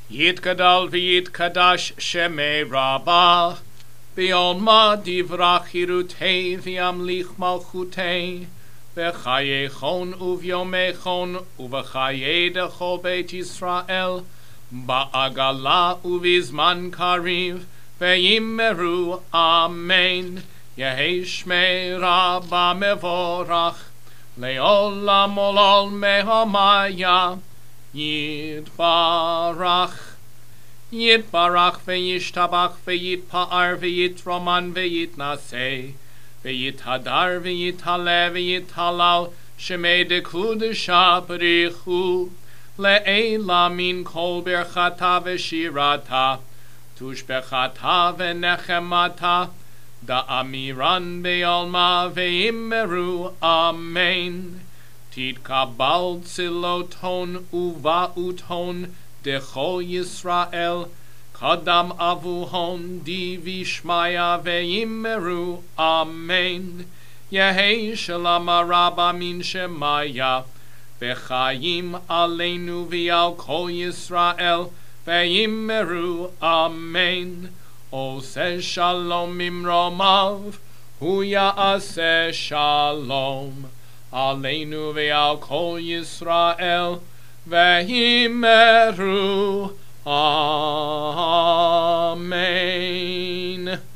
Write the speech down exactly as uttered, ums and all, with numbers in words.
יתגדל ויתקדש שמי רבה, בעולמה דברה חירותי וימליך מלכותי, בחיי חון וביומי חון ובחיי דכל בית ישראל, בעגלה ובזמן קריב, ויאמרו אמן. יהי שמי רבה מבורך, לעולם עולם מהמיה, יתברך. יתברך וישתבח ויתפאר ויתרומן ויתנשא, ויתהדר ויתעלה ויתהלל, שמי דקודשה בריחו, לעילה מן כל ברכתה ושירתה, תושבחתה ונחמתה, דאמירן בעלמה ואמרו אמן. תתקבל צלותון ובאותון דכל ישראל, קדם אבוהון דיבי שמיה ואמרו אמן. יהי שלום רבה מן שמיה, וחיים עלינו ועל כל ישראל, ואמרו אמן. עושה שלום ממרומיו, הוא יעשה שלום עלינו ועל כל ישראל, ואמרו אמן.